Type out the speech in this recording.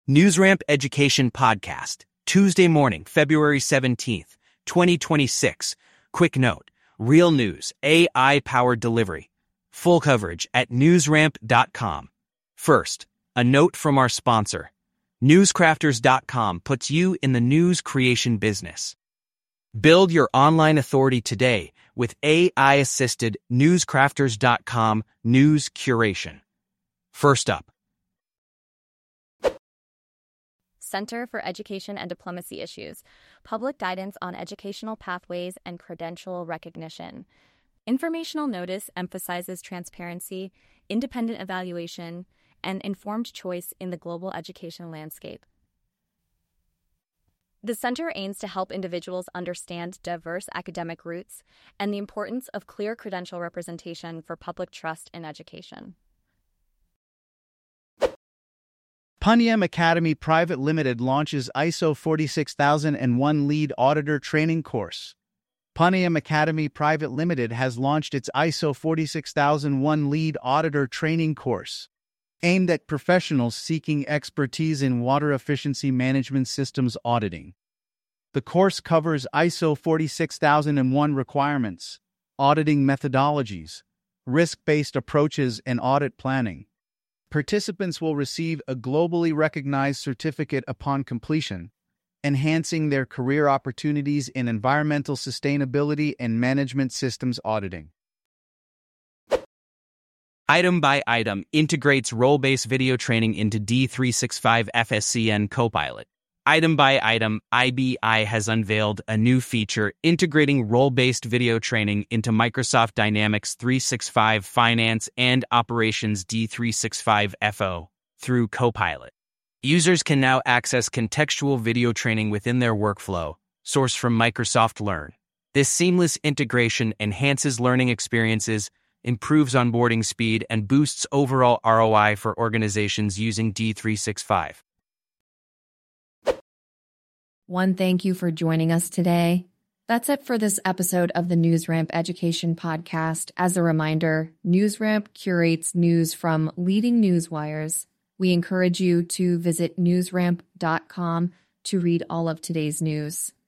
NewsRamp Education Podcast, Tuesday morning, February 17th, 2026. Quick note, real news, AI-powered delivery. Full coverage at newsramp.com. First, a note from our sponsor. Newscrafters.com puts you in the news creation business. Build your online authority today with AI-assisted Newscrafters.com news curation. First up, Center for Education and Diplomacy Issues, public guidance on educational pathways and credential recognition. Informational notice emphasizes transparency, independent evaluation, and informed choice in the global education landscape. The center aims to help individuals understand diverse academic routes and the importance of clear credential representation for public trust in education. Paniyam Academy Private Limited launches ISO 46001 Lead Auditor Training Course. Paniyam Academy Private Limited has launched its ISO 46001 Lead Auditor Training Course, aimed at professionals seeking expertise in water efficiency management systems auditing. The course covers ISO 46001 requirements, auditing methodologies, risk-based approaches, and audit planning. Participants will receive a globally recognized certificate upon completion, enhancing their career opportunities in environmental sustainability and management systems auditing. Item by Item integrates role-based video training into D365 FSCN Copilot. Item by Item, IBI has unveiled a new feature integrating role-based video training into Microsoft Dynamics 365 Finance and Operations D365 FO through Copilot. Users can now access contextual video training within their workflow, sourced from Microsoft Learn. This seamless integration enhances learning experiences, improves onboarding speed, and boosts overall ROI for organizations using D365. One, thank you for joining us today. That's it for this episode of the NewsRamp Education Podcast. As a reminder, NewsRamp curates news from leading news wires. We encourage you to visit newsramp.com to read all of today's news.